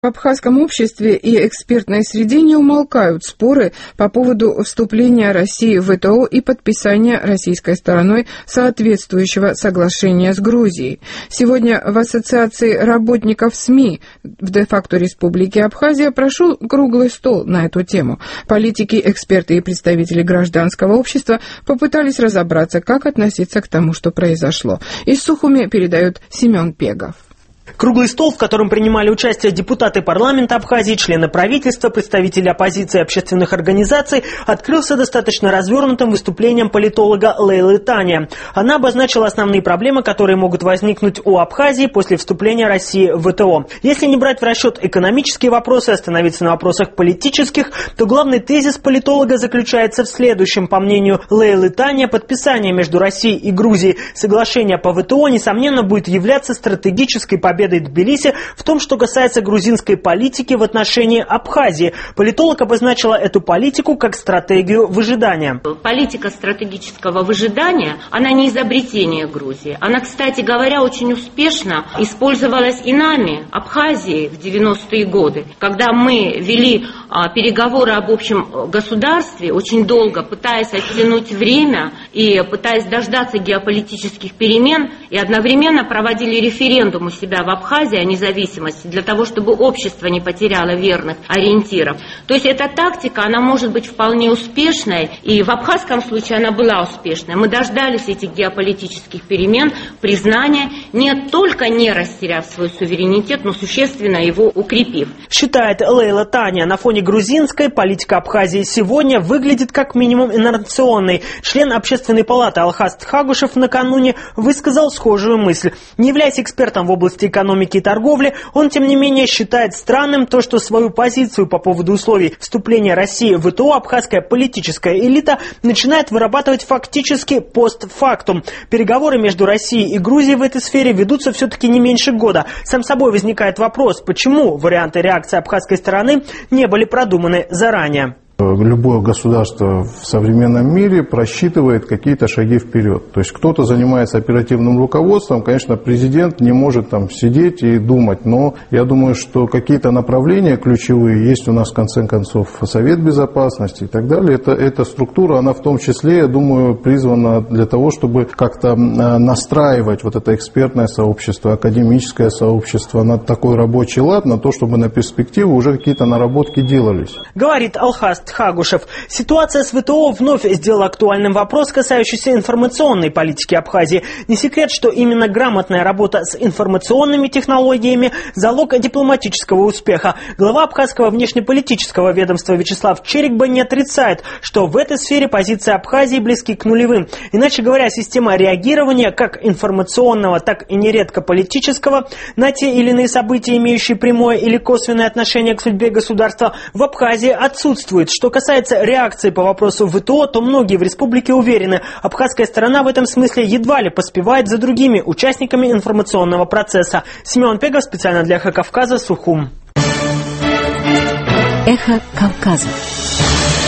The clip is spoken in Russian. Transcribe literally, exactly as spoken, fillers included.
В абхазском обществе и экспертной среде не умолкают споры по поводу вступления России в вэ тэ о и подписания российской стороной соответствующего соглашения с Грузией. Сегодня в Ассоциации работников СМИ в де-факто Республики Абхазия прошел круглый стол на эту тему. Политики, эксперты и представители гражданского общества попытались разобраться, как относиться к тому, что произошло. Из Сухуми передает Семен Пегов. Круглый стол, в котором принимали участие депутаты парламента Абхазии, члены правительства, представители оппозиции и общественных организаций, открылся достаточно развернутым выступлением политолога Лейлы Тани. Она обозначила основные проблемы, которые могут возникнуть у Абхазии после вступления России в вэ тэ о. Если не брать в расчет экономические вопросы и остановиться на вопросах политических, то главный тезис политолога заключается в следующем. По мнению Лейлы Тани, подписание между Россией и Грузией соглашения по вэ тэ о, несомненно, будет являться стратегической победой Тбилиси в том, что касается грузинской политики в отношении Абхазии. Политолог обозначила эту политику как стратегию выжидания. Политика стратегического выжидания, она не изобретение Грузии. Она, кстати говоря, очень успешно использовалась и нами, Абхазией, в девяностые годы, когда мы вели а, переговоры об общем государстве, очень долго пытаясь оттянуть время и пытаясь дождаться геополитических перемен, и одновременно проводили референдум у себя в Абхазии о независимости, для того, чтобы общество не потеряло верных ориентиров. То есть эта тактика, она может быть вполне успешной, и в абхазском случае она была успешной. Мы дождались этих геополитических перемен, признания, не только не растеряв свой суверенитет, но существенно его укрепив. Считает Лейла Тани, на фоне грузинской политика Абхазии сегодня выглядит как минимум инерционной. Член Общественной палаты Алхас Тхагушев накануне высказал схожую мысль. Не являясь экспертом в области экономики, экономики и торговли, он, тем не менее, считает странным то, что свою позицию по поводу условий вступления России в вэ тэ о абхазская политическая элита начинает вырабатывать фактически постфактум. Переговоры между Россией и Грузией в этой сфере ведутся все-таки не меньше года. Сам собой возникает вопрос, почему варианты реакции абхазской стороны не были продуманы заранее. Любое государство в современном мире просчитывает какие-то шаги вперед. То есть кто-то занимается оперативным руководством, конечно, президент не может там сидеть и думать, но я думаю, что какие-то направления ключевые есть у нас в конце концов Совет Безопасности и так далее. Это, эта структура, она в том числе, я думаю, призвана для того, чтобы как-то настраивать вот это экспертное сообщество, академическое сообщество на такой рабочий лад, на то, чтобы на перспективу уже какие-то наработки делались. Говорит Алхас Тхагушев. Ситуация с вэ тэ о вновь сделала актуальным вопрос, касающийся информационной политики Абхазии. Не секрет, что именно грамотная работа с информационными технологиями – залог дипломатического успеха. Глава абхазского внешнеполитического ведомства Вячеслав Черикба не отрицает, что в этой сфере позиции Абхазии близки к нулевым. Иначе говоря, система реагирования как информационного, так и нередко политического на те или иные события, имеющие прямое или косвенное отношение к судьбе государства, в Абхазии отсутствует. Что касается реакции по вопросу вэ тэ о, то многие в республике уверены, абхазская сторона в этом смысле едва ли поспевает за другими участниками информационного процесса. Семен Пегов, специально для «Эхо Кавказа», Сухум. Эхо Кавказа.